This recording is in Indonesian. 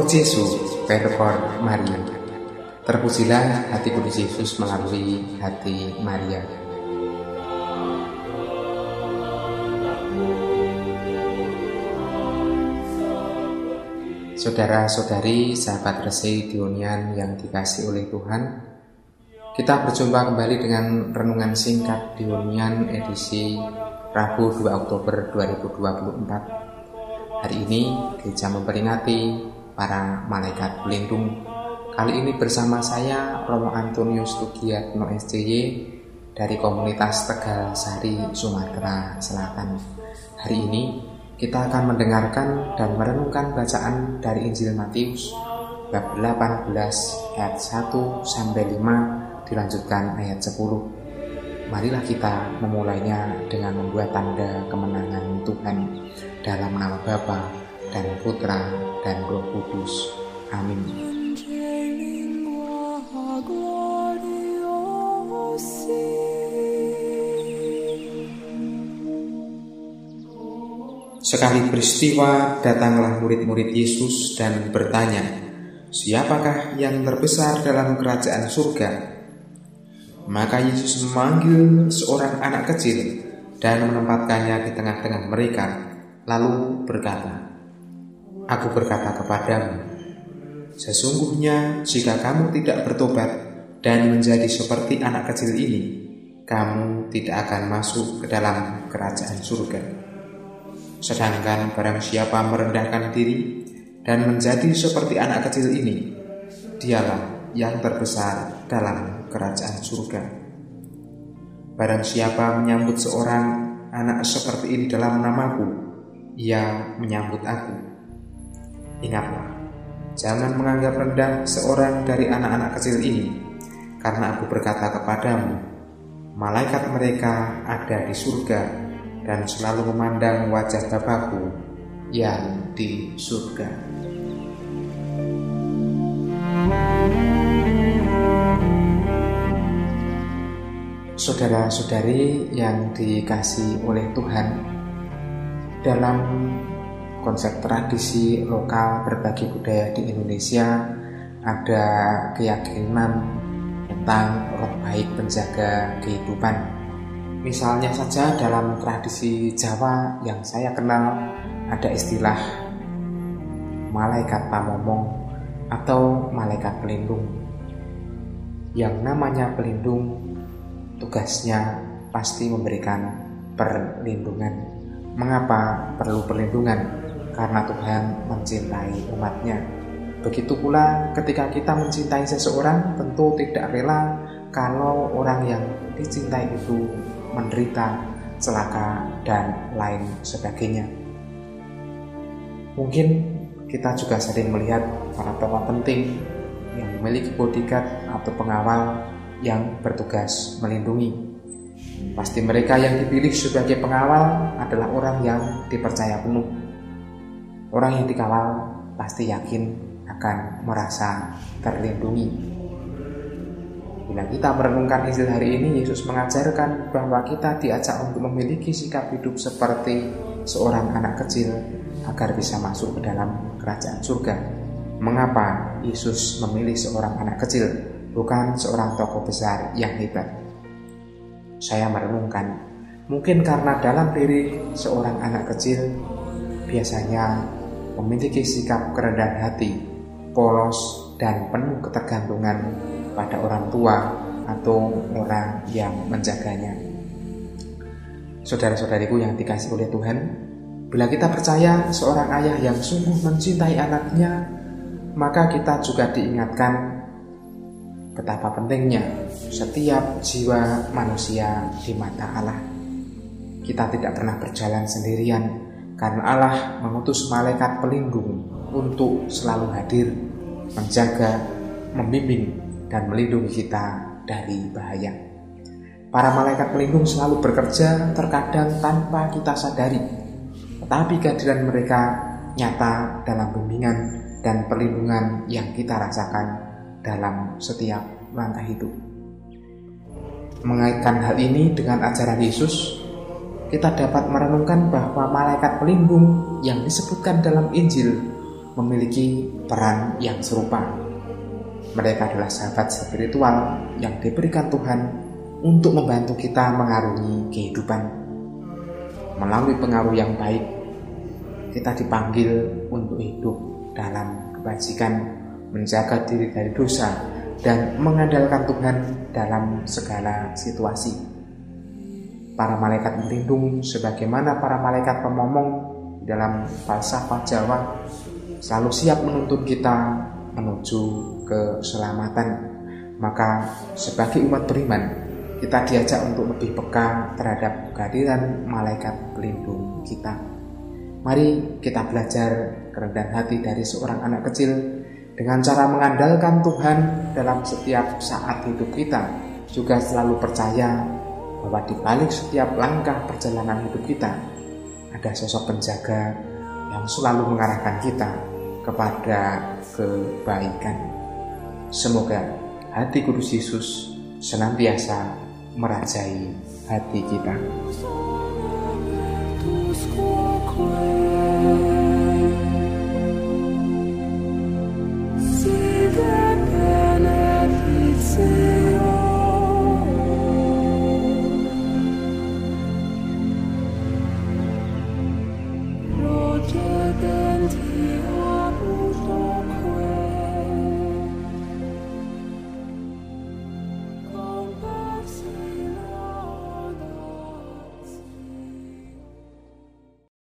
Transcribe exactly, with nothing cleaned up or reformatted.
Cor Jesu, per cor Maria. Terpujilah hati kudus Yesus melalui hati Maria. Saudara-saudari, sahabat Resi Dionian yang dikasihi oleh Tuhan, kita berjumpa kembali dengan renungan singkat Dionian edisi Rabu dua Oktober dua ribu dua puluh empat. Hari ini gereja memperingati para malaikat pelindung. Kali ini bersama saya Romo Antonius Tugiatno S C Y dari komunitas Tegal Sari, Sumatera Selatan. Hari ini kita akan mendengarkan dan merenungkan bacaan dari Injil Matius bab delapan belas ayat satu sampai lima dilanjutkan ayat sepuluh. Marilah kita memulainya dengan membuat tanda kemenangan Tuhan dalam nama Bapa dan Putra dan Roh Kudus. Amin. Sekali peristiwa, datanglah murid-murid Yesus dan bertanya, "Siapakah yang terbesar dalam kerajaan surga?" Maka Yesus memanggil seorang anak kecil dan menempatkannya di tengah-tengah mereka, lalu berkata, "Aku berkata kepadamu, sesungguhnya jika kamu tidak bertobat dan menjadi seperti anak kecil ini, kamu tidak akan masuk ke dalam kerajaan surga. Sedangkan barang siapa merendahkan diri dan menjadi seperti anak kecil ini, dialah yang terbesar dalam kerajaan surga. Barang siapa menyambut seorang anak seperti ini dalam namaku, ia menyambut aku. Ingatlah, jangan menganggap rendah seorang dari anak-anak kecil ini, karena aku berkata kepadamu, malaikat mereka ada di surga dan selalu memandang wajah Bapakku yang di surga." Saudara-saudari yang dikasihi oleh Tuhan, dalam konsep tradisi lokal berbagi budaya di Indonesia ada keyakinan tentang roh baik penjaga kehidupan. Misalnya saja dalam tradisi Jawa yang saya kenal ada istilah malaikat pamomong atau malaikat pelindung. Yang namanya pelindung tugasnya pasti memberikan perlindungan. Mengapa perlu perlindungan? Karena Tuhan mencintai umatnya. Begitu pula ketika kita mencintai seseorang, tentu tidak rela kalau orang yang dicintai itu menderita, celaka, dan lain sebagainya. Mungkin kita juga sering melihat para tokoh penting yang memiliki bodyguard atau pengawal yang bertugas melindungi. Pasti mereka yang dipilih sebagai pengawal adalah orang yang dipercaya penuh. Orang yang dikawal pasti yakin akan merasa terlindungi. Bila kita merenungkan Injil hari ini, Yesus mengajarkan bahwa kita diajak untuk memiliki sikap hidup seperti seorang anak kecil agar bisa masuk ke dalam kerajaan surga. Mengapa Yesus memilih seorang anak kecil, bukan seorang tokoh besar yang hebat? Saya merenungkan, mungkin karena dalam diri seorang anak kecil biasanya memiliki sikap kerendahan hati, polos, dan penuh ketergantungan pada orang tua atau orang yang menjaganya. Saudara-saudariku yang dikasihi oleh Tuhan, bila kita percaya seorang ayah yang sungguh mencintai anaknya, maka kita juga diingatkan betapa pentingnya setiap jiwa manusia di mata Allah. Kita tidak pernah berjalan sendirian, karena Allah mengutus malaikat pelindung untuk selalu hadir, menjaga, membimbing, dan melindungi kita dari bahaya. Para malaikat pelindung selalu bekerja terkadang tanpa kita sadari, tetapi kehadiran mereka nyata dalam bimbingan dan perlindungan yang kita rasakan dalam setiap langkah hidup. Mengaitkan hal ini dengan ajaran Yesus, kita dapat merenungkan bahwa malaikat pelindung yang disebutkan dalam Injil memiliki peran yang serupa. Mereka adalah sahabat spiritual yang diberikan Tuhan untuk membantu kita mengarungi kehidupan. Melalui pengaruh yang baik, kita dipanggil untuk hidup dalam kebajikan, menjaga diri dari dosa, dan mengandalkan Tuhan dalam segala situasi. Para malaikat pelindung sebagaimana para malaikat pemomong dalam falsafah Jawa selalu siap menuntun kita menuju keselamatan. Maka sebagai umat beriman, kita diajak untuk lebih peka terhadap kehadiran malaikat pelindung kita. Mari kita belajar kerendahan hati dari seorang anak kecil dengan cara mengandalkan Tuhan dalam setiap saat hidup kita, juga selalu percaya bahwa di balik setiap langkah perjalanan hidup kita ada sosok penjaga yang selalu mengarahkan kita kepada kebaikan. Semoga hati kudus Yesus senantiasa merajai hati kita. See